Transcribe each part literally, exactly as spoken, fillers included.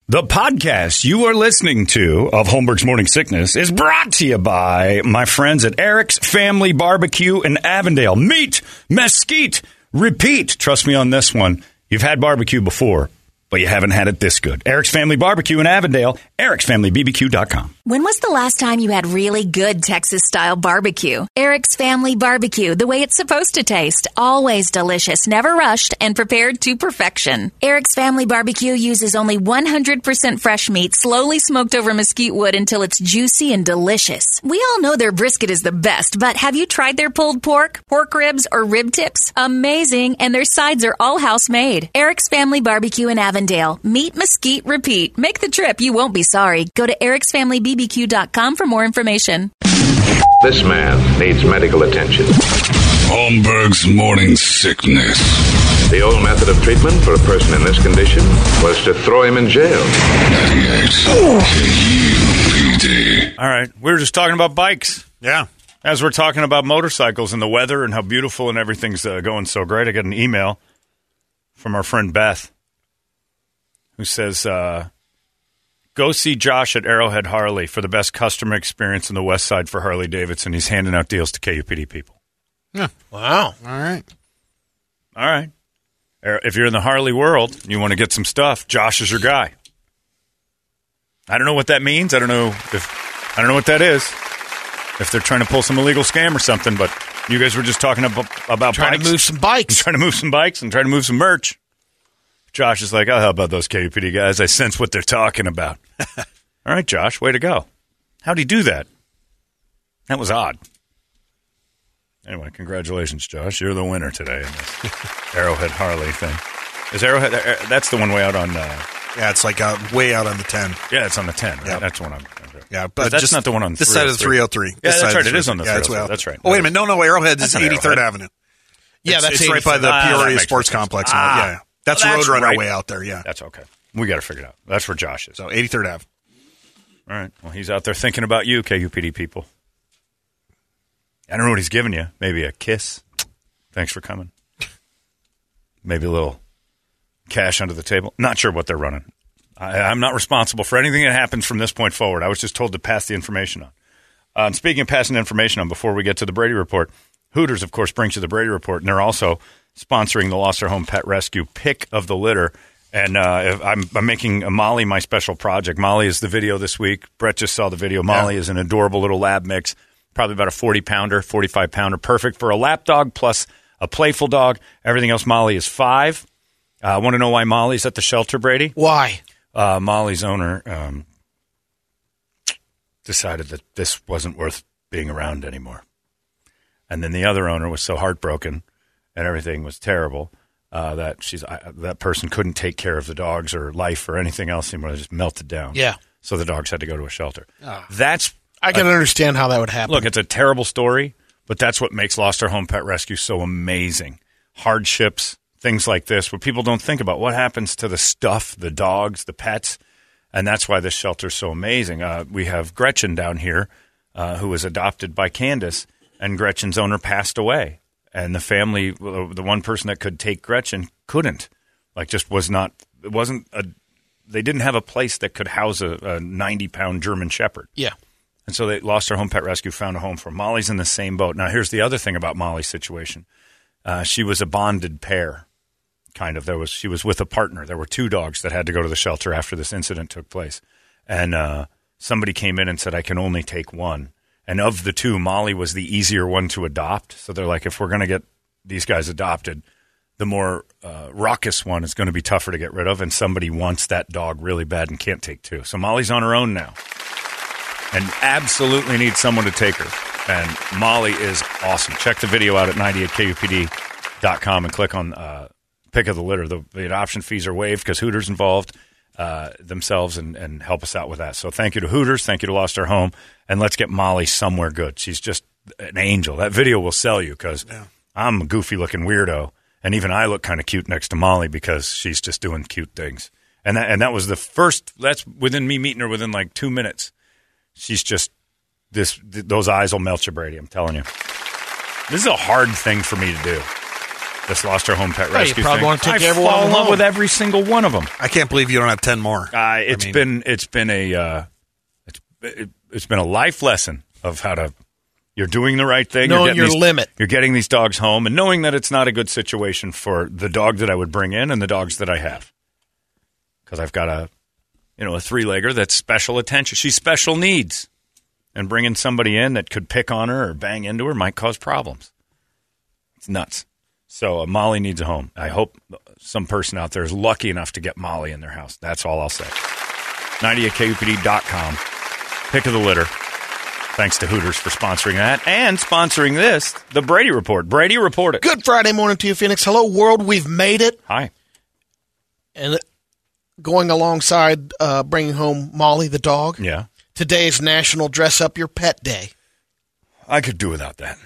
The podcast you are listening to of Holmberg's Morning Sickness is brought to you by my friends at Eric's Family Barbecue in Avondale. Meet, mesquite, repeat. Trust me on this one. You've had barbecue before, but you haven't had it this good. Eric's Family Barbecue in Avondale, erics family b b q dot com. When was the last time you had really good Texas-style barbecue? Eric's Family Barbecue, the way it's supposed to taste. Always delicious, never rushed, and prepared to perfection. Eric's Family Barbecue uses only one hundred percent fresh meat, slowly smoked over mesquite wood until it's juicy and delicious. We all know their brisket is the best, but have you tried their pulled pork, pork ribs, or rib tips? Amazing, and their sides are all house-made. Eric's Family Barbecue in Avondale. Meat, mesquite, repeat. Make the trip. You won't be sorry. Go to erics family b b q dot com for more information. This man needs medical attention. Holmberg's Morning Sickness. The old method of treatment for a person in this condition was to throw him in jail. ninety-eight K U P D. All right, we were just talking about bikes. Yeah. As we're talking about motorcycles and the weather and how beautiful and everything's uh, going so great, I got an email from our friend Beth who says, uh, go see Josh at Arrowhead Harley for the best customer experience in the West Side for Harley Davidson. He's handing out deals to K U P D people. Yeah. Wow. All right. All right. If you're in the Harley world and you want to get some stuff, Josh is your guy. I don't know what that means. I don't know if I don't know what that is. If they're trying to pull some illegal scam or something, but you guys were just talking about, about Trying bikes. to move some bikes. Trying to move some bikes and trying to move some merch. Josh is like, oh, how about those K U P D guys? I sense what they're talking about. All right, Josh, way to go. How'd he do that? That was odd. Anyway, congratulations, Josh. You're the winner today in this Arrowhead Harley thing. Is Arrowhead, uh, that's the one way out on... Uh, Yeah, it's like out, way out on the ten. yeah, it's on the ten, right? Yep. That's the one I'm... Yeah, but that's just not the one on this side of the three oh three. Yeah, This that's side right. of It is on the yeah, it's three oh three. way out. That's right. Oh, wait a minute. No, no, Arrowhead That's is not eighty-third Arrowhead. Avenue. Yeah, it's, that's it's right by the Ah, that Peoria makes Sports sense. Complex. Ah. yeah, yeah. That's Well, that's Roadrunner right. way out there, yeah. That's okay. We got to figure it out. That's where Josh is. So eighty-third Avenue. All right. Well, he's out there thinking about you, K U P D people. I don't know what he's giving you. Maybe a kiss. Thanks for coming. Maybe a little cash under the table. Not sure what they're running. I, I'm not responsible for anything that happens from this point forward. I was just told to pass the information on. Uh, and speaking of passing information on, before we get to the Brady Report, Hooters, of course, brings you the Brady Report, and they're also sponsoring the Lost Our Home Pet Rescue Pick of the Litter. And uh, I'm, I'm making a Molly my special project. Molly is the video this week. Brett just saw the video. Molly Yeah. is an adorable little lab mix, probably about a forty-pounder, forty-five pounder, perfect for a lap dog plus a playful dog. Everything else, Molly is five. I uh, want to know why Molly's at the shelter, Brady? Why? Uh, Molly's owner um, decided that this wasn't worth being around anymore. And then the other owner was so heartbroken and everything was terrible uh, that she's uh, that person couldn't take care of the dogs or life or anything else anymore. They just melted down. Yeah. So the dogs had to go to a shelter. Oh. That's I can uh, understand how that would happen. Look, it's a terrible story, but that's what makes Lost Our Home Pet Rescue so amazing. Hardships, things like this, where people don't think about what happens to the stuff, the dogs, the pets, and that's why this shelter is so amazing. Uh, we have Gretchen down here, uh, who was adopted by Candace, and Gretchen's owner passed away, and the family, the one person that could take Gretchen, couldn't. Like, just was not. It wasn't a. They didn't have a place that could house a ninety-pound German Shepherd. Yeah. And so they Lost Our Home Pet Rescue, found a home for her. Molly's in the same boat. Now, here's the other thing about Molly's situation. Uh, she was a bonded pair, kind of. There was She was with a partner. There were two dogs that had to go to the shelter after this incident took place. And uh, somebody came in and said, I can only take one. And of the two, Molly was the easier one to adopt. So they're like, if we're going to get these guys adopted, the more uh, raucous one is going to be tougher to get rid of. And somebody wants that dog really bad and can't take two. So Molly's on her own now and absolutely needs someone to take her. And Molly is awesome. Check the video out at ninety-eight K U P D dot com and click on uh, Pick of the Litter. The, the adoption fees are waived because Hooters involved uh, themselves and, and help us out with that. So thank you to Hooters. Thank you to Lost Our Home. And let's get Molly somewhere good. She's just an angel. That video will sell you because yeah. I'm a goofy-looking weirdo. And even I look kind of cute next to Molly because she's just doing cute things. And that, and that was the first, that's within me meeting her within like two minutes. She's just, this. Th- those eyes will melt you, Brady, I'm telling you. This is a hard thing for me to do. This lost her home pet Well, you rescue probably thing. wanna take I every one fall of in them love home. with every single one of them. I can't believe you don't have ten more. Uh, it's I mean- been it's been a uh, it's it, it's been a life lesson of how to. You're doing the right thing. Knowing you're getting your these, limit. You're getting these dogs home, and knowing that it's not a good situation for the dog that I would bring in and the dogs that I have, because I've got a you know a three legger that's special attention. She's special needs, and bringing somebody in that could pick on her or bang into her might cause problems. It's nuts. So uh, Molly needs a home. I hope some person out there is lucky enough to get Molly in their house. That's all I'll say. ninety eight K U P D dot com. Pick of the litter. Thanks to Hooters for sponsoring that and sponsoring this, the Brady Report. Brady, report it. Good Friday morning to you, Phoenix. Hello, world. We've made it. Hi. And going alongside uh, bringing home Molly the dog, Yeah. today is National Dress Up Your Pet Day. I could do without that.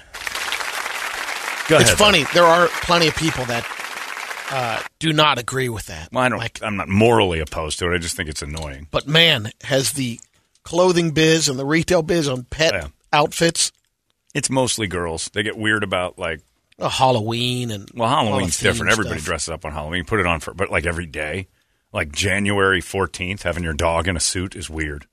Go It's ahead, funny. There are plenty of people that uh, do not agree with that. Well, I don't, Like, I'm not morally opposed to it. I just think it's annoying. but, man, has the clothing biz and the retail biz on pet Yeah. outfits, It's mostly girls. They get weird about, like, uh, Halloween and well, all Halloween's the themed different. Everybody stuff. dresses up on Halloween. You put it on for, but like every day, like January fourteenth, having your dog in a suit is weird.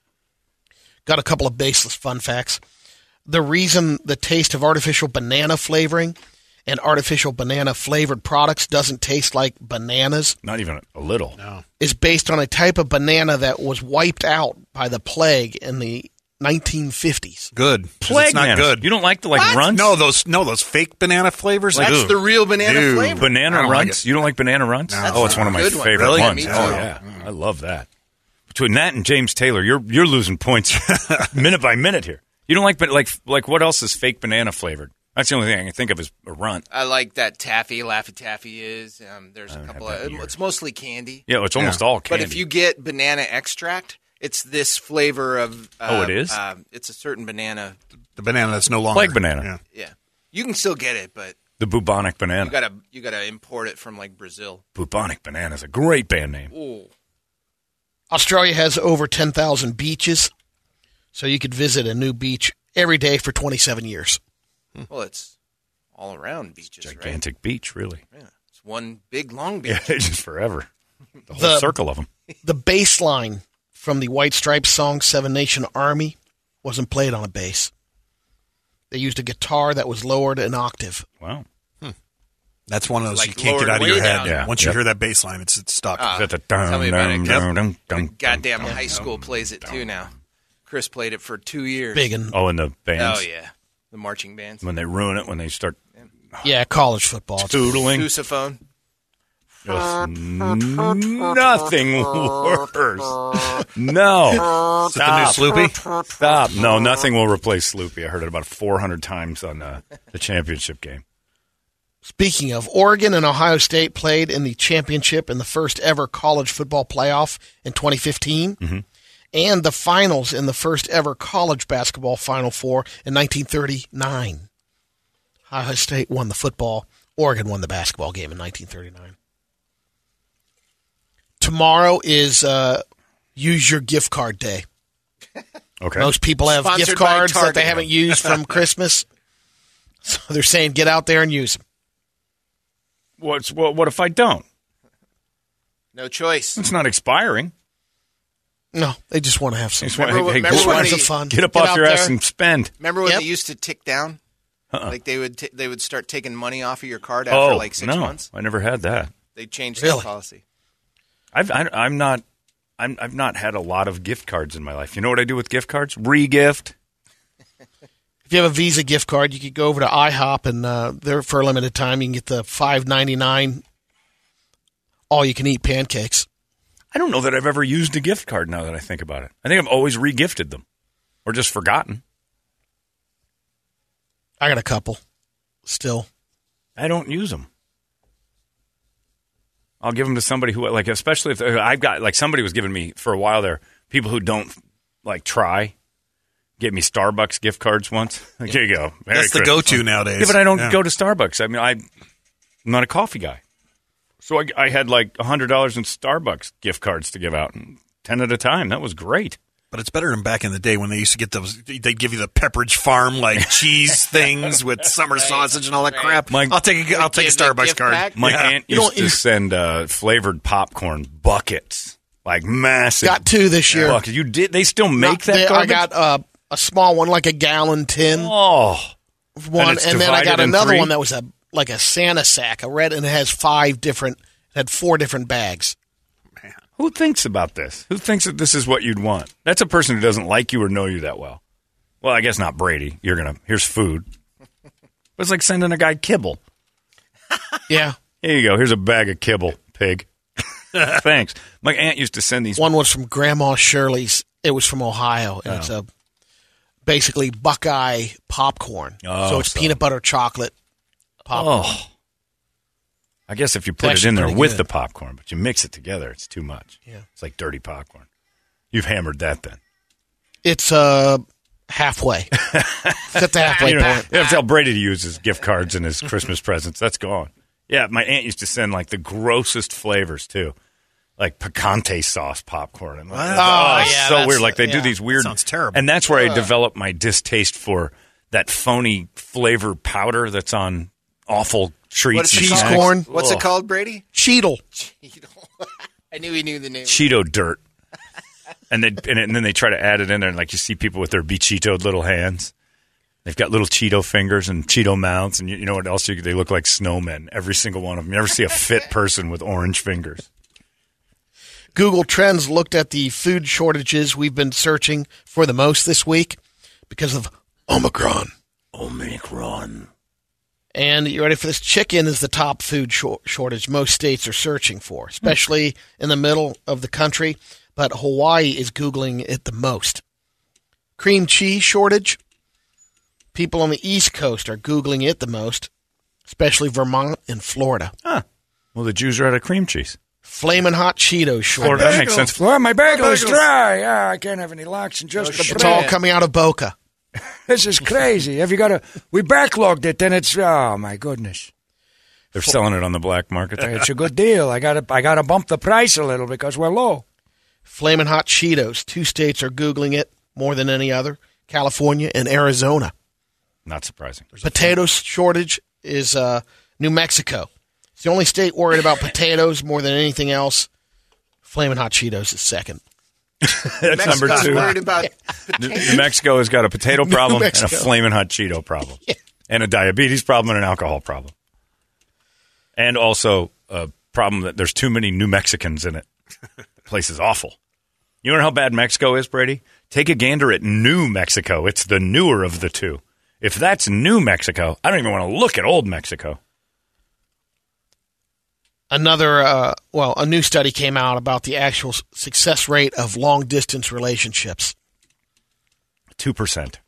Got a couple of baseless fun facts. The reason the taste of artificial banana flavoring and artificial banana flavored products doesn't taste like bananas Not even a little. No. is based on a type of banana that was wiped out by the plague in the nineteen fifties. Good. 'Cause Plague it's not bananas. good. You don't like the like What? runts? No, those no those fake banana flavors. That's Ugh. the real banana Dude. flavor. Banana I don't like runts? it. You don't like banana runts? No. Oh, it's one of my Good one. favorite Really? ones. Me Oh too. yeah, I love that. Between that and James Taylor, you're you're losing points minute by minute here. You don't like but like like what else is fake banana flavored? That's the only thing I can think of is a runt. I like that taffy, Laffy Taffy is. Um, there's a don't couple have that of. either. It's mostly candy. Yeah, it's almost all candy. But if you get banana extract, it's this flavor of. Uh, Oh, it is? Uh, it's a certain banana. The banana that's no longer Plague banana. Yeah. Yeah, you can still get it, but the bubonic banana. you gotta you gotta import it from like Brazil. Bubonic banana is a great band name. Ooh. Australia has over ten thousand beaches, so you could visit a new beach every day for twenty-seven years. Well, it's all around beaches, Gigantic beach, really. right? Yeah, it's one big long beach. Yeah, just forever. The whole The- circle of them. The bass line from the White Stripes song Seven Nation Army wasn't played on a bass. They used a guitar that was lowered an octave. Wow. That's one of those Like you can't get lowered out of your way head. down. Yeah. Once you Yep. hear that bass line, it's, it's stuck. Ah. Is that the dum, tell me about dum, it. dum, Yep. dum, dum, The goddamn dum, high dum, school plays it too now. Chris played it for two years. Big and Oh, and the bands. Oh yeah, the marching bands. When they ruin it, when they start yeah, college football. It's- tootling. Sousaphone. Ugh, nothing worse. No. Is it the new Sloopy? Stop. No, nothing will replace Sloopy. I heard it about four hundred times on uh, the championship game. Speaking of, Oregon and Ohio State played in the championship in the first ever college football playoff in twenty fifteen, Mm-hmm. and the finals in the first ever college basketball Final Four in nineteen thirty-nine. Ohio State won the football. Oregon won the basketball game in nineteen thirty-nine. Tomorrow is uh, Use Your Gift Card Day. Okay. Most people have Sponsored gift by cards that they Target. haven't used from Christmas. So they're saying get out there and use them. What's, what, what if I don't? No choice. It's not expiring. No, they just want to have some. Just want- Remember- hey, remember go when on, they- some fun. Get up Get off out your ass there. and spend. Remember when Yep. they used to tick down? Uh-uh. Like they would t- they would start taking money off of your card after Oh, like six no. months. I never had that. They changed Really? that policy. I've, I, I'm not. I'm, I've not had a lot of gift cards in my life. You know what I do with gift cards? Re-gift. If you have a Visa gift card, you could go over to IHOP and uh, there for a limited time you can get the five ninety-nine all you can eat pancakes. I don't know that I've ever used a gift card now that I think about it. I think I've always re-gifted them or just forgotten. I got a couple still. I don't use them. I'll give them to somebody who, like, especially if I've got, like, somebody was giving me for a while there, people who don't, like, try, gave me Starbucks gift cards once. Like, here you go. Merry That's the Christmas. go-to nowadays. Yeah, but I don't Yeah. go to Starbucks. I mean, I, I'm not a coffee guy. So I, I had, like, one hundred dollars in Starbucks gift cards to give out, and ten at a time. That was great. But it's better than back in the day when they used to get those. They'd give you the Pepperidge Farm like cheese things with summer right. sausage and all that right. crap. My, I'll take a, I'll take a Starbucks card. Pack? My yeah. aunt used to send uh, flavored popcorn buckets, like massive. Got two this year. Buckets. You did? They still make Not, that? They, garbage? I got uh, a small one, like a gallon tin. Oh, one, and, and then I got another three? one that was a like a Santa sack, a red, and it has five different. It had four different bags. Who thinks about this? Who thinks that this is what you'd want? That's a person who doesn't like you or know you that well. Well, I guess not Brady. You're going to, here's food. But it's like sending a guy kibble. Yeah. Here you go. Here's a bag of kibble, pig. Thanks. My aunt used to send these. One was from Grandma Shirley's. It was from Ohio. And oh. it's a basically Buckeye popcorn. Oh, so it's so. peanut butter chocolate popcorn. Oh. I guess if you put It's it in there actually with pretty the popcorn, but you mix it together, it's too much. Yeah. It's like dirty popcorn. You've hammered that then. It's uh, halfway. It's at the halfway You know, point. you have to tell Brady to use his gift cards and his Christmas presents. That's gone. Yeah, my aunt used to send like the grossest flavors too, like picante sauce popcorn. And like, Wow. oh, Oh, it's yeah, so that's- weird. Like they do yeah. these weird. Sounds terrible. And that's where I developed my distaste for that phony flavor powder that's on awful treats. What's and it Cheese snacks. corn. What's Ugh. it called, Brady? Cheetle. I knew he knew the name. Cheeto dirt. And then and, and then they try to add it in there, and like you see people with their be-Cheetoed little hands. They've got little Cheeto fingers and Cheeto mouths, and you, you know what else? You, they look like snowmen, every single one of them. You never see a fit person with orange fingers. Google Trends looked at the food shortages we've been searching for the most this week because of Omicron. Omicron. And you ready for this? Chicken is the top food shor- shortage most states are searching for, especially in the middle of the country. But Hawaii is Googling it the most. Cream cheese shortage. People on the East Coast are Googling it the most, especially Vermont and Florida. Huh. Well, the Jews are out of cream cheese. Flamin' hot Cheetos shortage. Florida, that makes sense. Well, my bagel is dry. Yeah, I can't have any lox and just the It's all coming out of Boca. This is crazy. Have you got a? We backlogged it, and it's oh my goodness. They're selling it on the black market. It's a good deal. I got to I got to bump the price a little because we're low. Flamin' hot Cheetos. Two states are Googling it more than any other: California and Arizona. Not surprising. Potato shortage is uh, New Mexico. It's the only state worried about potatoes more than anything else. Flamin' hot Cheetos is second. That's number Mexico's two. worried about New New Mexico has got a potato problem and a Mexico. flaming hot Cheeto problem, and a diabetes problem and an alcohol problem, and also a problem that there's too many New Mexicans in it. The place is awful. You know how bad Mexico is, Brady? Take a gander at New Mexico. It's the newer of the two. If that's New Mexico, I don't even want to look at Old Mexico. Another, uh, well, a new study came out about the actual s- success rate of long-distance relationships. Two percent.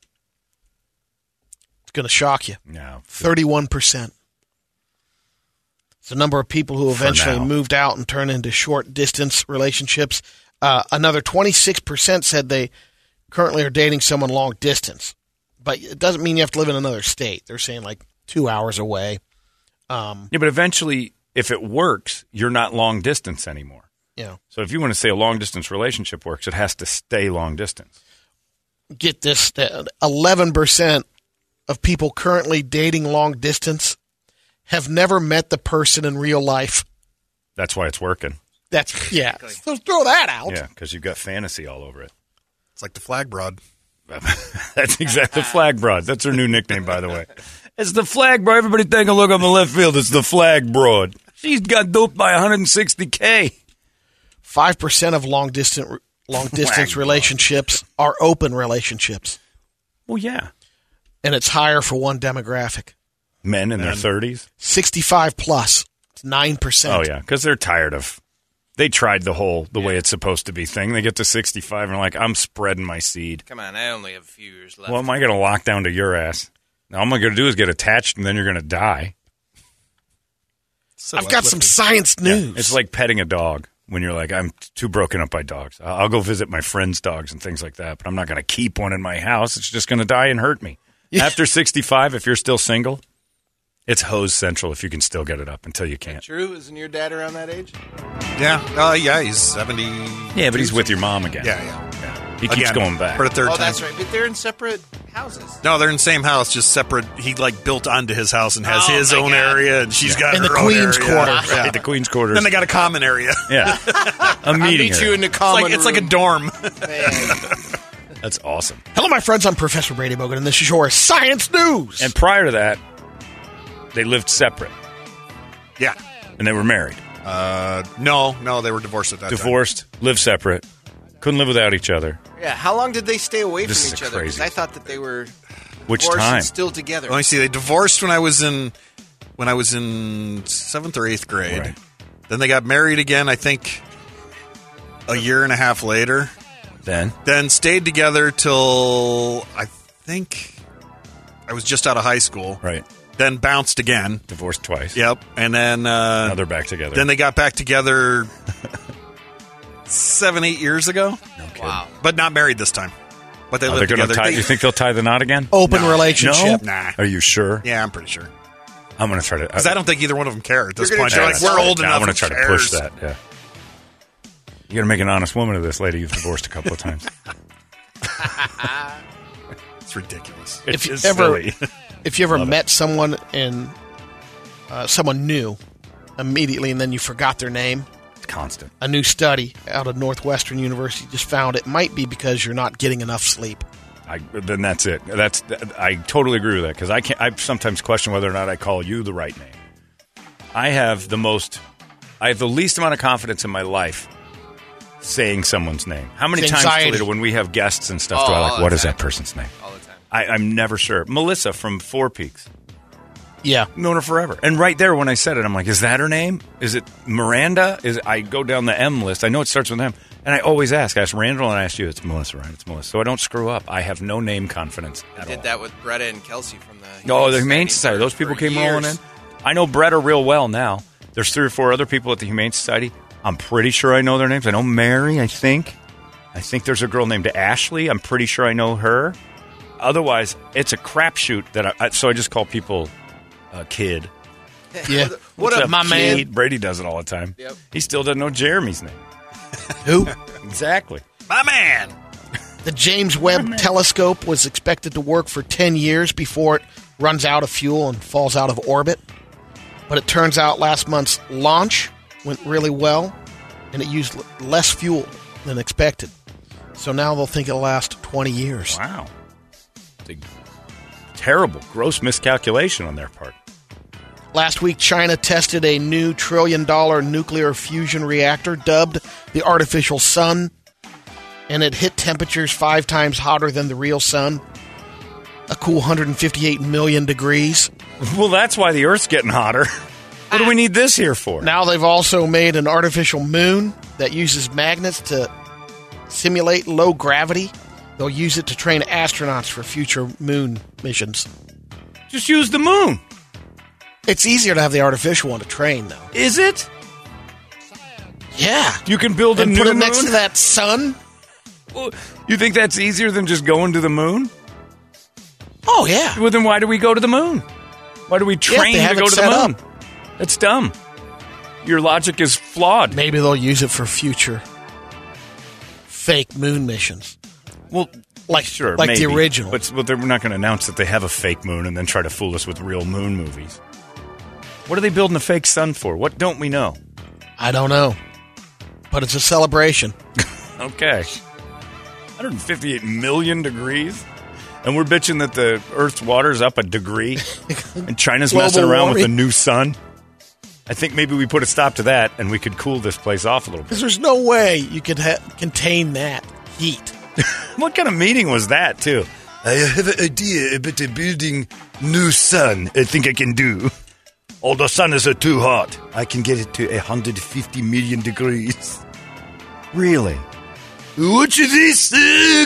It's going to shock you. No, thirty-one percent. It's the number of people who For eventually now. moved out and turned into short-distance relationships. Uh, another twenty-six percent said they currently are dating someone long-distance. But it doesn't mean you have to live in another state. They're saying like two hours away. Um, yeah, but eventually, if it works, you're not long distance anymore. you know, So if you want to say a long distance relationship works, it has to stay long distance. get this, that eleven percent of people currently dating long-distance have never met the person in real life. That's why it's working. That's, yeah. So throw that out. Yeah, because you've got fantasy all over it. It's like the flag broad. That's exactly the flag broad. That's her new nickname, by the way. It's the flag broad. Everybody take a look on the left field. It's the flag broad. She's got doped by one hundred sixty K. five percent of long-distance long-distance relationships are open relationships. Well, yeah. And it's higher for one demographic. Men in their thirties. sixty-five plus. It's nine percent. Oh, yeah, because they're tired of... They tried the whole the way it's supposed to be thing. They get to sixty-five and are like, I'm spreading my seed. Come on, I only have a few years left. Well, am I going to lock down to your ass? Now, all I'm going to do is get attached, and then you're going to die. So I've got some science news. It's like petting a dog when you're like, I'm too broken up by dogs. I'll I'll go visit my friends' dogs and things like that, but I'm not going to keep one in my house. It's just going to die and hurt me. Yeah. After sixty-five, if you're still single, It's hose central if you can still get it up until you can't. True? Isn't your dad around that age? Yeah, uh, yeah, he's seventy. Yeah, but he's with your mom again. Yeah, yeah. He keeps Again, going back. for the third Oh, time. that's right. But they're in separate houses. No, they're in the same house, just separate. He like built onto his house and has Oh, his my own God. area, and she's got In her the own Queen's area. quarter. Yeah. At the Queen's quarters. Then they got a common area. yeah. A I'll meeting meet you area. in the It's common like, it's like a room. dorm. That's awesome. Hello, my friends. I'm Professor Brady Bogan, and this is your Science News. And prior to that, they lived separate Yeah. and they were married. Uh, no, no, they were divorced at that Divorced, lived separate, couldn't live without each other. Yeah, how long did they stay away This from is each other? 'Cause crazy. I thought that they were Which divorced time? and still together. time. Let me see. They divorced when I was in when I was in seventh or eighth grade. Right. Then they got married again. I think a year and a half later. Then Then stayed together till I think I was just out of high school. right, Then bounced again. divorced twice. Yep. And then uh, Now they're back together. then they got back together seven, eight years ago. No kidding. Wow. But not married this time. But they Are they lived going to together. tie? They- You think they'll tie the knot again? Open No. relationship. Nah. Are you sure? Yeah, I'm pretty sure. I'm going to try to. Because I don't think either one of them care at this You're gonna point. try They're to like, we're sell it. old No, enough. I want who to try to cares? push that. Yeah. You got to make an honest woman of this lady you've divorced a couple of times. It's ridiculous. It's If you just ever- silly. If you ever Love it. met someone and uh, someone new immediately, and then you forgot their name, It's constant. a new study out of Northwestern University just found it might be because you're not getting enough sleep. I, then that's it. That's I totally agree with that because I can't. I sometimes question whether or not I call you the right name. I have the most. I have the least amount of confidence in my life saying someone's name. How many It's times, anxiety. Toledo, when we have guests and stuff, Oh, do I all like, the what is time. that person's name? All the time. I, I'm never sure. Melissa from Four Peaks. Yeah. Known her forever. And right there when I said it, I'm like, is that her name? Is it Miranda? Is it, I go down the M list. I know it starts with M. And I always ask. I ask Randall and I ask you. It's Melissa, right? It's Melissa. So I don't screw up. I have no name confidence I at did all. that with Bretta and Kelsey from the Oh, the Humane Society. for- Those people for came rolling years. in. I know Bretta real well now. There's three or four other people at the Humane Society. I'm pretty sure I know their names. I know Mary, I think. I think there's a girl named Ashley. I'm pretty sure I know her. Otherwise, it's a crapshoot that I, I so I just call people uh, kid. Yeah. What What's up, up, my man? kid? Brady does it all the time. Yep. He still doesn't know Jeremy's name. Who? Exactly. My man. The James Webb Telescope was expected to work for ten years before it runs out of fuel and falls out of orbit. But it turns out last month's launch went really well, and it used l- less fuel than expected. So now they'll think it'll last twenty years. Wow. It's a terrible, gross miscalculation on their part. Last week, China tested a new trillion dollar nuclear fusion reactor dubbed the Artificial Sun, and it hit temperatures five times hotter than the real sun, a cool one hundred fifty-eight million degrees. Well, that's why the Earth's getting hotter. What do we need this here for? Now they've also made an artificial moon that uses magnets to simulate low gravity. They'll use it to train astronauts for future moon missions. Just use the moon. It's easier to have the artificial one to train, though. Is it? Yeah. You can build a And new put it moon? next to that sun? Well, you think that's easier than just going to the moon? Oh, yeah. Well, then why do we go to the moon? Why do we train they to have go it to the set moon? That's dumb. Your logic is flawed. Maybe they'll use it for future fake moon missions. Well, Like, sure, like the maybe. original. But, but they're not going to announce that they have a fake moon and then try to fool us with real moon movies. What are they building a fake sun for? What don't we know? I don't know. But it's a celebration. Okay. one hundred fifty-eight million degrees? And we're bitching that the Earth's water's up a degree and China's Global messing around with warming. the new sun. I think maybe we put a stop to that and we could cool this place off a little bit. Because there's no way you could ha- contain that heat. What kind of meeting was that, too? I have an idea about a building new sun. I think I can do. Oh, the sun is uh, too hot. I can get it to one hundred fifty million degrees. Really? Watch this. Uh,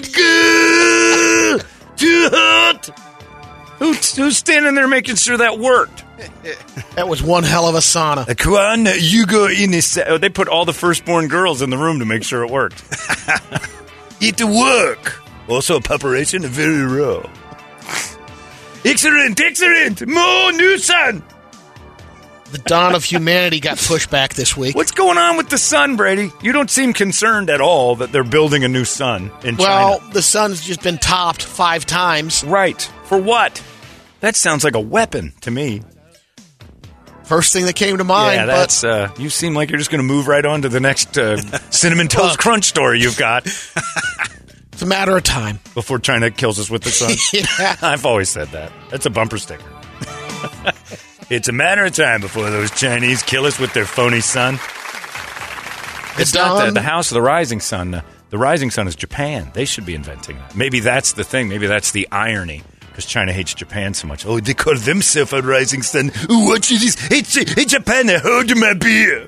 go! Too hot. Who, who's standing there making sure that worked? That was one hell of a sauna. Uh, Kwan, you go in. A se- oh, they put all the firstborn girls in the room to make sure it worked. It work. Also, preparation very raw. Excellent, excellent. More new sun. The dawn of humanity got pushed back this week. What's going on with the sun, Brady? You don't seem concerned at all that they're building a new sun in Well, China. the sun's just been topped five times. Right. For what? That sounds like a weapon to me. First thing that came to mind. Yeah, that's. Uh, you seem like you're just going to move right on to the next uh, Cinnamon Toast Crunch story you've got. It's a matter of time. Before China kills us with the sun. Yeah. I've always said that. That's a bumper sticker. It's a matter of time before those Chinese kill us with their phony sun. It's not the, dawn- the house of the rising sun. Uh, the rising sun is Japan. They should be inventing that. Maybe that's the thing. Maybe that's the irony. Because China hates Japan so much. Oh, they call themselves a rising sun. Ooh, what is this? It's, it's Japan. Hold my beer.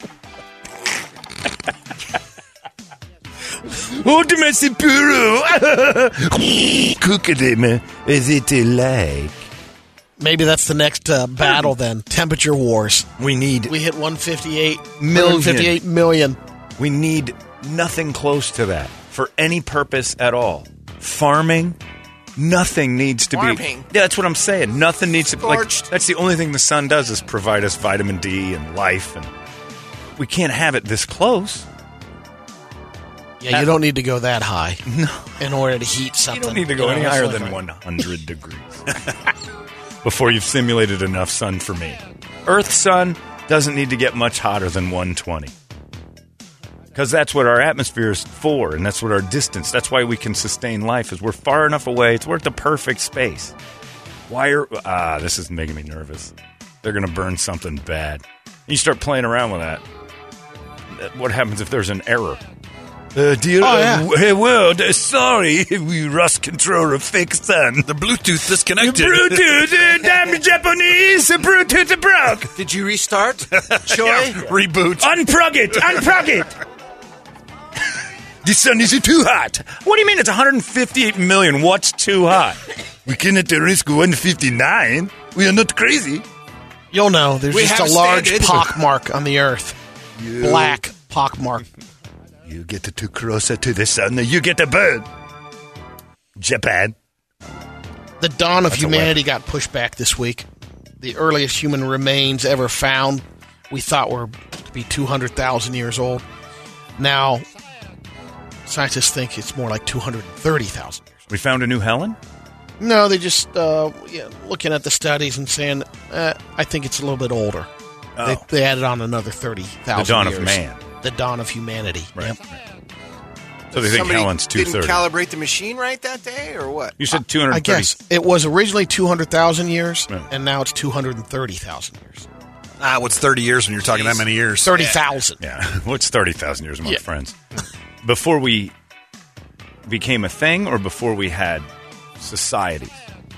Hold my Sapporo. Cook it, is it like? Maybe that's the next uh, battle then. Temperature wars. We need We hit one fifty-eight Million. one fifty-eight million. we need nothing close to that for any purpose at all. Farming, nothing needs to Farming? be. Yeah, that's what I'm saying. Nothing needs to be. Like, Scorched. that's the only thing the sun does is provide us vitamin D and life, and we can't have it this close. Yeah, you don't need to go that high in order to heat something. You don't need to go You know, any it's higher like- than one hundred degrees before you've simulated enough sun for me. Earth's sun doesn't need to get much hotter than one twenty. Because that's what our atmosphere is for, and that's what our distance, that's why we can sustain life, is we're far enough away. It's we're at the perfect space. Why are, ah, this is making me nervous. They're going to burn something bad. You start playing around with that. What happens if there's an error? Uh, dear Oh, yeah. uh, hey, world, uh, sorry, we lost control of fake sun. The Bluetooth disconnected. Bluetooth, uh, damn Japanese, uh, Bluetooth broke. Did you restart, Choi? Reboot. Unplug it, unplug it. The sun is too hot. What do you mean it's one hundred fifty-eight million? What's too hot? We cannot risk one fifty-nine. We are not crazy. You'll know. There's We just have a large standards. pockmark on the earth. Black pockmark. You get too closer to the sun, you get a bird. Japan. The dawn of That's a humanity got pushed back this week. The earliest human remains ever found, we thought were to be two hundred thousand years old. Now, scientists think it's more like two hundred thirty thousand years We found a new Helen? old. No, they just uh, yeah, looking at the studies and saying, uh, I think it's a little bit older. Oh. They, they added on another thirty thousand The dawn years. of man. The dawn of humanity. Right. Yep. So they think Somebody Helen's two didn't thirty. calibrate the machine right that day, or what? You said two hundred thirty. I guess it was originally two hundred thousand years, Yeah. and now it's two hundred thirty thousand years. Ah, what's thirty years when you're talking that many years? thirty thousand. Yeah. What's thirty thousand years among Yeah. friends? Before we became a thing or before we had societies?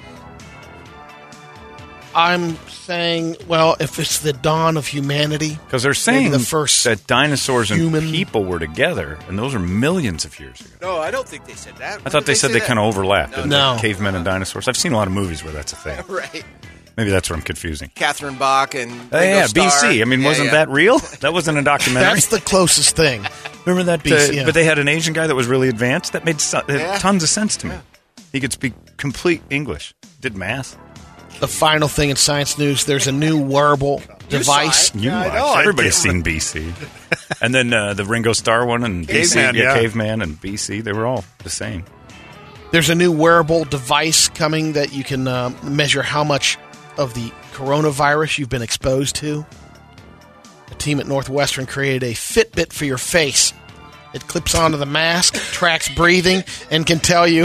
I'm saying, well, if it's the dawn of humanity, Because they're maybe saying the first that dinosaurs and human- people were together, and those are millions of years ago. No, I don't think they said that. I thought they, said they kind of overlapped. didn't No. they? Cavemen and dinosaurs. I've seen a lot of movies where that's a thing. Right. Maybe that's what I'm confusing. Catherine Bach and Oh, Ringo yeah, Starr. B C. I mean, Yeah, wasn't yeah. that real? That wasn't a documentary. that's the closest thing. Remember that? B C, uh, yeah. But they had an Asian guy that was really advanced. That made so- had Yeah. tons of sense to me. He could speak complete English. Did math. The final thing in science news: there's a new wearable device. saw it. You Yeah, I watched. know, I Everybody's did. seen B C. And then uh, the Ringo Starr one and B C. Caveman, yeah. Caveman and B C. They were all the same. There's a new wearable device coming that you can uh, measure how much of the coronavirus you've been exposed to. A team at Northwestern created a Fitbit for your face. It clips onto the mask, tracks breathing, and can tell you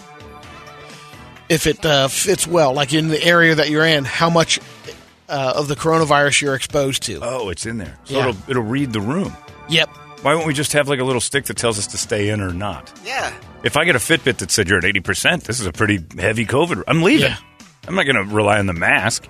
if it uh, fits well, like in the area that you're in, how much uh, of the coronavirus you're exposed to. Oh, it's in there. So Yeah. it'll, it'll read the room. Yep. Why won't we just have like a little stick that tells us to stay in or not? Yeah. If I get a Fitbit that said you're at eighty percent, this is a pretty heavy COVID. I'm leaving. Yeah. I'm not going to rely on the mask.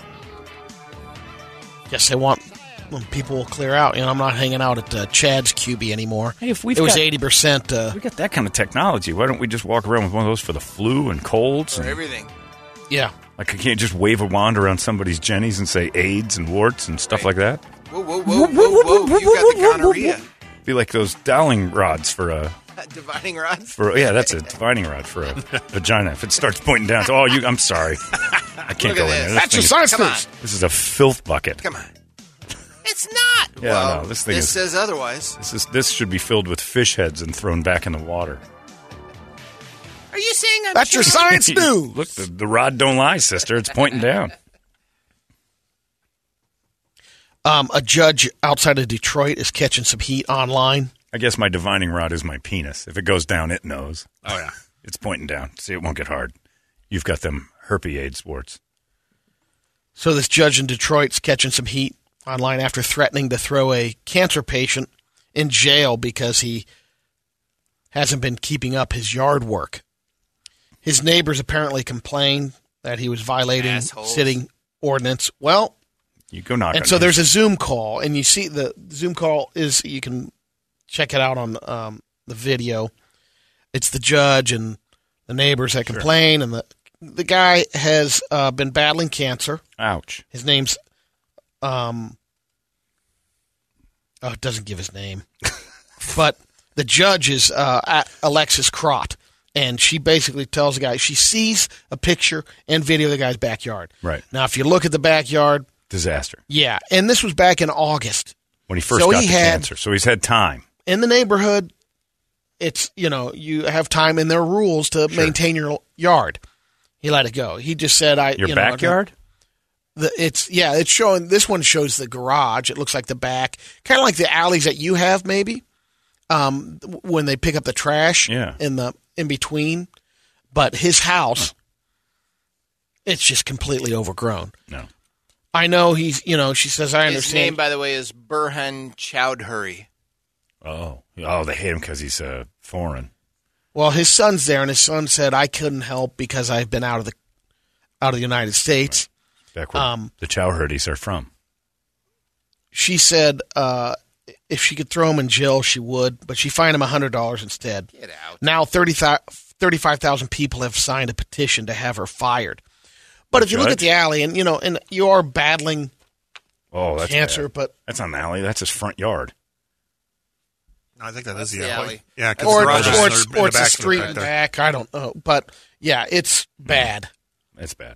Guess they want when people will clear out. You know, I'm not hanging out at uh, Chad's Q B anymore. Hey, if we've it was got- eighty percent. Uh, We got that kind of technology. Why don't we just walk around with one of those for the flu and colds? For And, everything. yeah. like I can't just wave a wand around somebody's jennies and say AIDS and warts and stuff like that. Whoa, whoa, whoa, whoa, whoa. You got the gonorrhea. Be like those Dowling rods for uh, Dividing rod? For yeah, that's a divining rod for a vagina. If it starts pointing down, so, oh, you, I'm sorry, I can't Look go at in this. there. This That's your thing science Come on. news. is- This is a filth bucket. Come on. It's not. Yeah, well, no, this thing this is- says otherwise. This is this should be filled with fish heads and thrown back in the water. Are you saying I'm That's your cheating? science news. Look, the, the rod don't lie, sister. It's pointing down. Um, a judge outside of Detroit is catching some heat online. I guess my divining rod is my penis. If it goes down, it knows. Oh, yeah. It's pointing down. See, it won't get hard. You've got them herpes warts. So this judge in Detroit's catching some heat online after threatening to throw a cancer patient in jail because he hasn't been keeping up his yard work. His neighbors apparently complained that he was violating Assholes. city ordinance. Well, You go knock and on so his- there's a Zoom call, and you see the Zoom call is, you can check it out on um, the video. It's the judge and the neighbors that complain, and the the guy has uh, been battling cancer. Ouch. His name's, um, oh, it doesn't give his name, but the judge is uh, A- Alexis Crott, and she basically tells the guy, she sees a picture and video of the guy's backyard. Right. Now, if you look at the backyard, Disaster. yeah, and this was back in August. When he first So got he the had- cancer. So he's had time. In the neighborhood, it's, you know, you have time in their rules to maintain your yard. He let it go. He just said, "I Your you know, backyard? The, it's yeah, it's showing. This one shows the garage. It looks like the back, kind of like the alleys that you have, maybe. Um, when they pick up the trash, Yeah. in the in between. But his house, it's just completely overgrown. No. I know he's. You know, she says, "I His understand." name, by the way, is Burhan Chowdhury. Oh. Oh, they hate him because he's uh, foreign. Well, his son's there, and his son said, "I couldn't help because I've been out of the out of the United States." Back where Um, the Chowhurdies are from. She said uh, if she could throw him in jail, she would, but she fined him one hundred dollars instead. Get out. Now, thirty-five thousand people have signed a petition to have her fired. But if you look at Judge? the alley, and you know, and you are battling Oh, that's cancer, bad. but That's not an alley. That's his front yard. I think that is the, the alley. alley. Yeah, because or, the garage is or in it's, the- in or the it's a back, street back in there. back. I don't know, but yeah, it's bad. It's bad.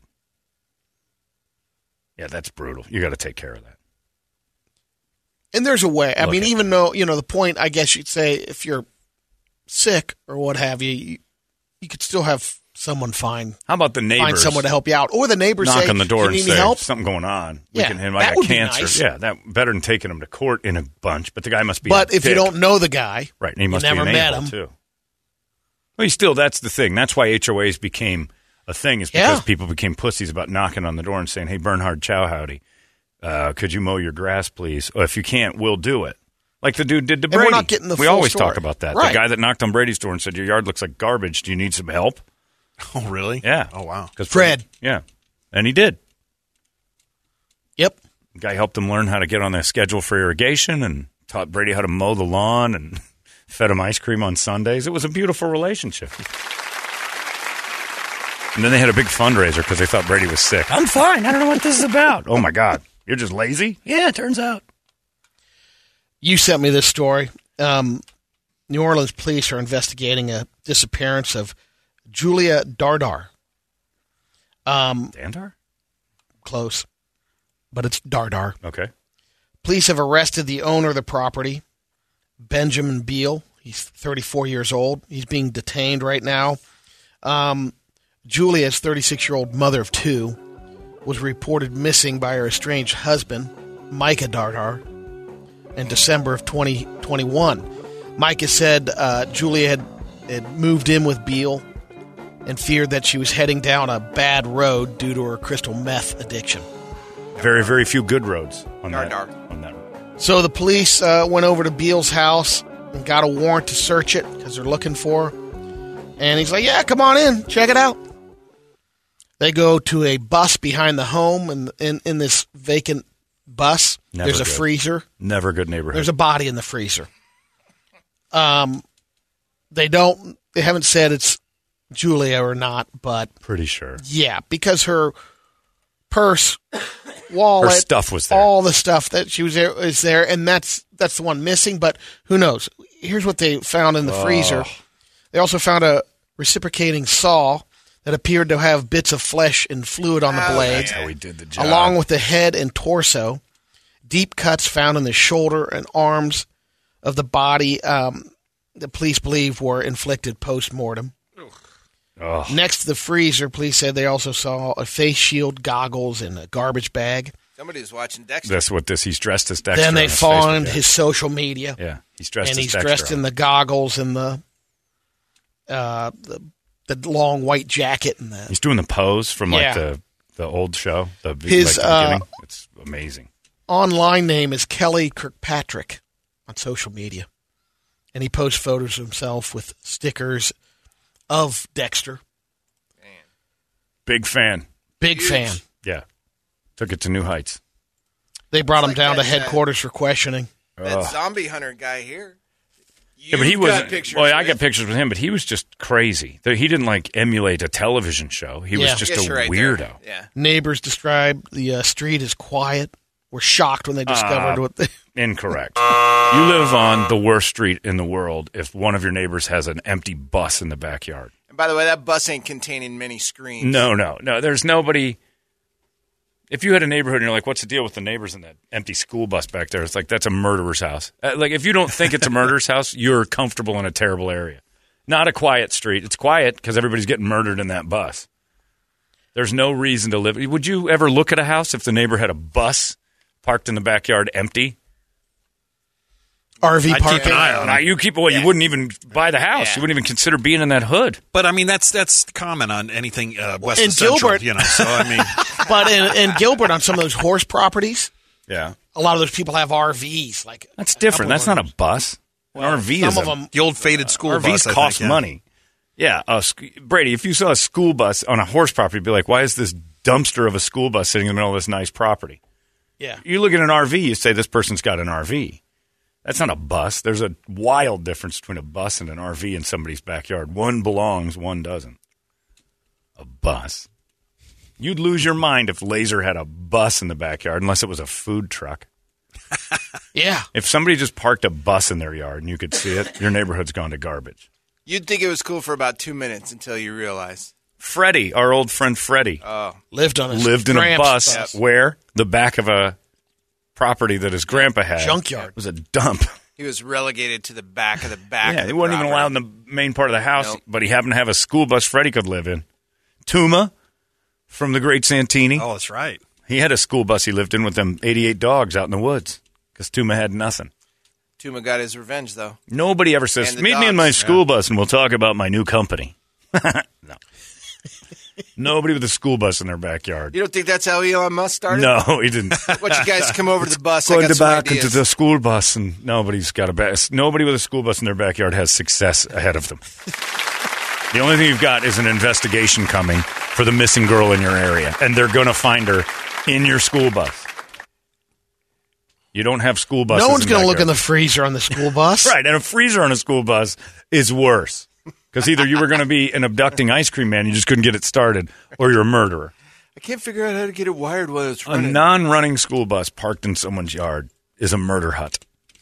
Yeah, that's brutal. You got to take care of that. And there's a way. I Look mean, at- even though, you know, the point, I guess you'd say, if you're sick or what have you, you, you could still have someone find How about the neighbors? find someone to help you out, or the neighbors knock say, on the door "You and need say any help?" something going on. We Yeah, can, I that got would be cancer. nice. Yeah, that better than taking him to court in a bunch. But the guy must be. But a if you dick. don't know the guy, right, and he must you never be an met a-hole, him. too. Well, he still. That's the thing. That's why H O As became a thing. Is because Yeah. people became pussies about knocking on the door and saying, "Hey, Bernhard Chowhowdy, uh, could you mow your grass, please? Or if you can't, we'll do it." Like the dude did to And we're Brady. not getting the we full always story. talk about that. Right. The guy that knocked on Brady's door and said, "Your yard looks like garbage. Do you need some help?" Oh, really? Yeah. Oh, wow. 'Cause Fred. Brady- yeah, and he did. Yep. The guy helped him learn how to get on the schedule for irrigation and taught Brady how to mow the lawn and fed him ice cream on Sundays. It was a beautiful relationship. And then they had a big fundraiser because they thought Brady was sick. I'm fine. I don't know what this is about. Oh, my God. You're just lazy? Yeah, it turns out. You sent me this story. Um, New Orleans police are investigating a disappearance of Julia Dardar. Um, Dandar? close, but it's Dardar. Okay. Police have arrested the owner of the property, Benjamin Beal. He's thirty-four years old. He's being detained right now. Um, Julia's thirty-six-year-old mother of two was reported missing by her estranged husband, Micah Dardar, in December of twenty twenty-one. Micah said uh, Julia had, had moved in with Beal and feared that she was heading down a bad road due to her crystal meth addiction. Very, very few good roads on Dar, that. dar. On that road. So the police uh, went over to Beal's house and got a warrant to search it because they're looking for her. And he's like, yeah, come on in. Check it out. They go to a bus behind the home, and in, in this vacant bus, Never there's a good. freezer. Never a good neighborhood. There's a body in the freezer. Um, they don't. They haven't said it's Julia or not, but Pretty sure. yeah, because her purse, wallet, Her stuff was there. all the stuff that she was there is there, and that's that's the one missing, but who knows? Here's what they found in the freezer. They also found a reciprocating saw that appeared to have bits of flesh and fluid on the Oh, blades, That's how he did the job. along with the head and torso. Deep cuts found in the shoulder and arms of the body, um, the police believe were inflicted post-mortem. Oh. Next to the freezer, police said they also saw a face shield, goggles, and a garbage bag. Somebody was watching Dexter. That's what this. He's dressed as Dexter. Then they on his Facebook, found yeah. his social media. Yeah, he's dressed and as he's Dexter. dressed in the goggles and the uh, the the long white jacket and the He's doing the pose from like Yeah. the the old show. The His, like the uh, beginning. It's amazing. online name is Kelly Kirkpatrick on social media, and he posts photos of himself with stickers of Dexter. Big fan. Big fan. Yeah, took it to new heights. They brought him like down that, to headquarters for questioning. That zombie hunter guy here. Yeah, but he You've was. got pictures Well, I with- got pictures with him, but he was just crazy. He didn't like emulate a television show. He was Yeah. just Yes, a you're right there. weirdo. Yeah. Neighbors described the uh, street as quiet. Were shocked when they discovered Uh, what they. Incorrect. You live on the worst street in the world if one of your neighbors has an empty bus in the backyard. And by the way, that bus ain't containing many screens. No, no, no. There's nobody. If you had a neighborhood and you're like, what's the deal with the neighbors in that empty school bus back there? It's like, that's a murderer's house. Uh, like, if you don't think it's a murderer's house, you're comfortable in a terrible area. Not a quiet street. It's quiet because everybody's getting murdered in that bus. There's no reason to live. Would you ever look at a house if the neighbor had a bus parked in the backyard empty? R V I'd keep parking. an eye on it. Now, you keep, well, you wouldn't even buy the house. Yeah. You wouldn't even consider being in that hood. But I mean, that's that's common on anything uh, west In of Central, Gilbert- you know. So I mean, But in, in Gilbert, on some of those horse properties, Yeah. a lot of those people have R Vs. Like That's different. a That's couple not a bus. An R V Some is of a, them. the old faded school R Vs bus I cost think, yeah. money. Yeah, a sc- Brady, if you saw a school bus on a horse property, you'd be like, why is this dumpster of a school bus sitting in the middle of this nice property? Yeah. You look at an R V, you say this person's got an R V. That's not a bus. There's a wild difference between a bus and an R V in somebody's backyard. One belongs, one doesn't. A bus. You'd lose your mind if Laser had a bus in the backyard, unless it was a food truck. Yeah. If somebody just parked a bus in their yard and you could see it, your neighborhood's gone to garbage. You'd think it was cool for about two minutes until you realize. Freddie, our old friend Freddie, Lived on a lived in a Gramps bus where the back of a property that his grandpa had Junkyard. was a dump. He was relegated to the back of the back. Yeah, of he the wasn't even property. allowed in the main part of the house, Nope. but he happened to have a school bus Freddie could live in. Tuma from the Great Santini. Oh, that's right. He had a school bus he lived in with them eighty-eight dogs out in the woods because Tuma had nothing. Tuma got his revenge, though. Nobody ever says, And the meet me in dogs. my school bus and we'll talk about my new company. No. Nobody with a school bus in their backyard. You don't think that's how Elon Musk started? No, he didn't. Why don't you guys come over to the bus? I Going got to some back ideas. into the school bus, and nobody's got a bus. Nobody with a school bus in their backyard has success ahead of them. The only thing you've got is an investigation coming for the missing girl in your area, and they're going to find her in your school bus. You don't have school buses. No one's going to look in the freezer on the school bus. Right, and a freezer on a school bus is worse. Because either you were going to be an abducting ice cream man, you just couldn't get it started, or you're a murderer. I can't figure out how to get it wired while it's A running. non-running school bus parked in someone's yard is a murder hut.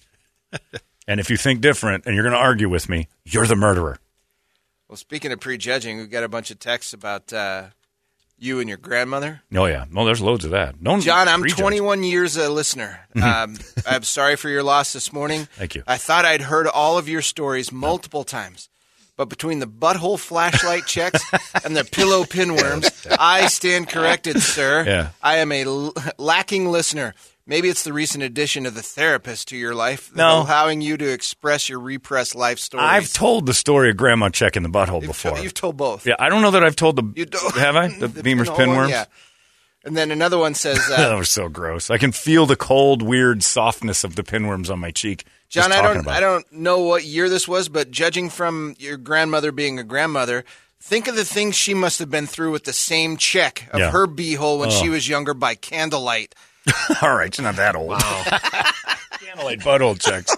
And if you think different and you're going to argue with me, you're the murderer. Well, speaking of prejudging, we've got a bunch of texts about uh, you and your grandmother. Oh, yeah. Well, there's loads of that. No one John, I'm prejudge. twenty-one years a listener. Um, I'm sorry for your loss this morning. Thank you. I thought I'd heard all of your stories multiple times. But between the butthole flashlight checks and the pillow pinworms, I stand corrected, sir. Yeah. I am a l- lacking listener. Maybe it's the recent addition of the therapist to your life, No. allowing you to express your repressed life stories. I've told the story of Grandma checking the butthole You've before. to- you've told both. Yeah, I don't know that I've told the. You don't- Have I? The, The Beamer's pinhole one, pinworms? Yeah. And then another one says, that uh, was so gross. I can feel the cold, weird softness of the pinworms on my cheek. John, just I talking don't, about I it. don't know what year this was, but judging from your grandmother being a grandmother, think of the things she must have been through with the same check of Yeah. her beehole when Oh. she was younger by candlelight. All right, she's not that old. Wow. Candlelight butthole checks.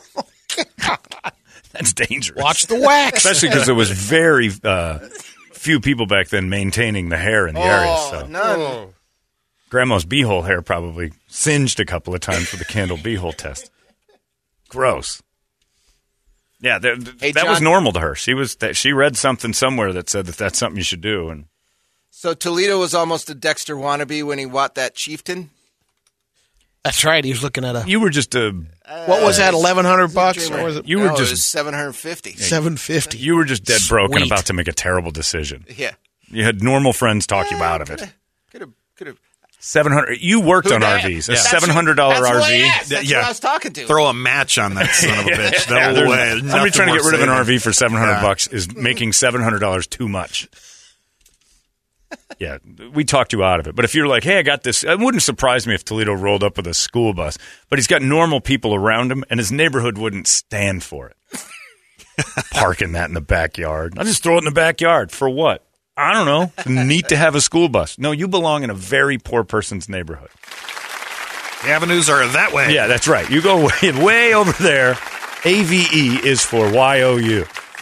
That's dangerous. Watch the wax. Especially because there was very uh, few people back then maintaining the hair in the area. Oh, So none. Grandma's beehole hair probably singed a couple of times for the candle beehole test. Gross. Yeah, th- th- Hey, that John. was normal to her. She was that she read something somewhere that said that that's something you should do. And So Toledo was almost a Dexter wannabe when he bought that chieftain. That's right. He was looking at a. you were just a What was that? Eleven hundred bucks, Dreamer. or was it you were No, it just was seven hundred fifty. seven fifty? you were just dead broke and Sweet. about to make a terrible decision. Yeah. You had normal friends talk you out of it. Could have. Could have. Seven hundred. You worked Who on dat? R Vs. A Yeah. seven hundred dollar That's R what I V. asked. That's Yeah. what I was talking to. Throw a match on that son of a bitch. No Yeah, there's- way. Somebody Nothing trying to get worth rid of an saving. R V for seven hundred Yeah. bucks is making seven hundred dollars too much. Yeah, we talked you out of it. But if you're like, hey, I got this, it wouldn't surprise me if Toledo rolled up with a school bus. But he's got normal people around him, and his neighborhood wouldn't stand for it. Parking that in the backyard. I'll just throw it in the backyard. For what? I don't know. It's neat to have a school bus. No, you belong in a very poor person's neighborhood. The avenues are that way. Yeah, that's right. You go way, way over there. A V E is for Y O U.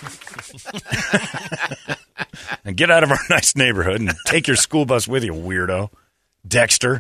And get out of our nice neighborhood and take your school bus with you, weirdo. Dexter.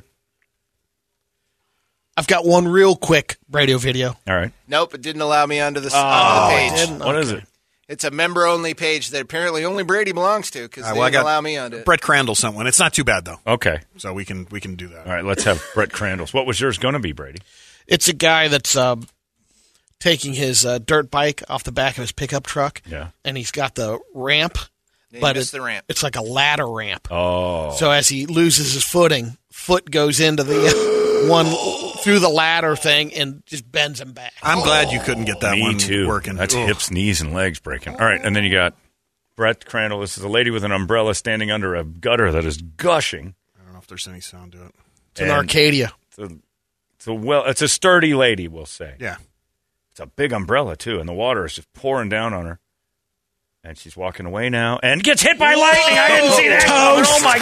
I've got one real quick radio video. All right. Nope, it didn't allow me onto the, Oh, onto the page. didn't? What is it? It's a member-only page that apparently only Brady belongs to because Uh, they well, I didn't got allow me onto it. Brett Crandall sent one. It's not too bad though, Okay. so we can we can do that. All right, let's have Brett Crandall's. What was yours going to be, Brady? It's a guy that's uh, taking his uh, dirt bike off the back of his pickup truck. Yeah. And he's got the ramp, Yeah, you but missed it- the ramp. it's like a ladder ramp. Oh. So as he loses his footing, foot goes into the one through the ladder thing and just bends him back. I'm glad you couldn't get that Me one too. working. That's Ugh. hips, knees, and legs breaking. All right, and then you got Brett Crandall. This is a lady with an umbrella standing under a gutter that is gushing. I don't know if there's any sound to it. It's an And Arcadia. It's a, it's a well. It's a sturdy lady, we'll say. Yeah. It's a big umbrella too, and the water is just pouring down on her. And she's walking away now, and gets hit by lightning. I didn't see that. Oh my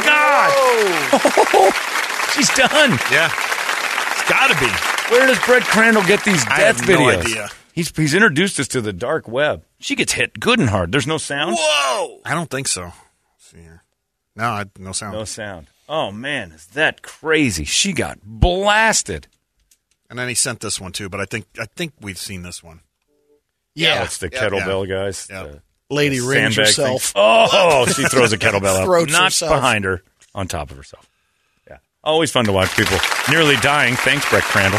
God! She's done. Yeah. It's got to be. Where does Brett Crandall get these I death have no videos? idea. He's he's introduced us to the dark web. She gets hit good and hard. There's no sound. Whoa! I don't think so. Let's see here. No, I, no sound. No sound. Oh man, is that crazy? She got blasted. And then he sent this one too, but I think I think we've seen this one. Yeah. That's the Yeah. kettlebell guys. Yeah. The- Lady the rings sandbag herself. thing. Oh, she throws a kettlebell out, Throats not herself. behind her, on top of herself. Yeah, always fun to watch people nearly dying. Thanks, Brett Crandall.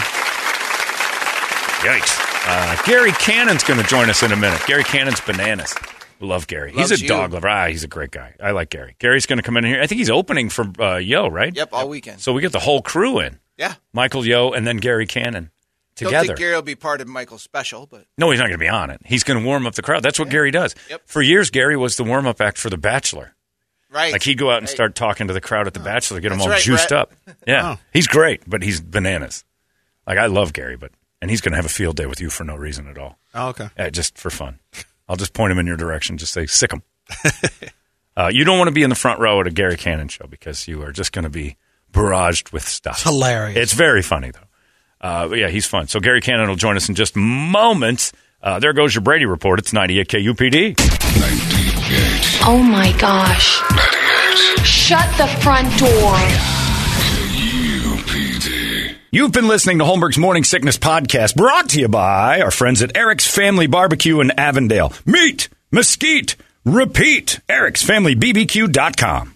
Yikes! Uh, Gary Cannon's going to join us in a minute. Gary Cannon's bananas. Love Gary. Loves he's a you. dog lover. Ah, he's a great guy. I like Gary. Gary's going to come in here. I think he's opening for uh, Yo, right? Yep, all weekend. So we get the whole crew in. Yeah. Michael Yo and then Gary Cannon Don't together. think Gary will be part of Michael's special, but No, he's not going to be on it. He's going to warm up the crowd. That's what Gary does. Yep. For years, Gary was the warm-up act for The Bachelor. right. Like he'd go out and Right. start talking to the crowd at The Bachelor, get them That's all right, juiced Brett. up. Yeah, Oh. he's great, but he's bananas. Like I love Gary, but and he's going to have a field day with you for no reason at all. Oh, okay. Yeah, just for fun. I'll just point him in your direction. Just say, sick him. uh, you don't want to be in the front row at a Gary Cannon show because you are just going to be barraged with stuff. It's hilarious. It's very funny, though. Uh, but yeah, he's fun. So Gary Cannon will join us in just moments. Uh, there goes your Brady report. It's ninety-eight K U P D. ninety-eight. Oh my gosh. ninety-eight. Shut the front door. U P D. You've been listening to Holmberg's Morning Sickness Podcast, brought to you by our friends at Eric's Family Barbecue in Avondale. Meet, mesquite, repeat. Eric's Family B B Q dot com.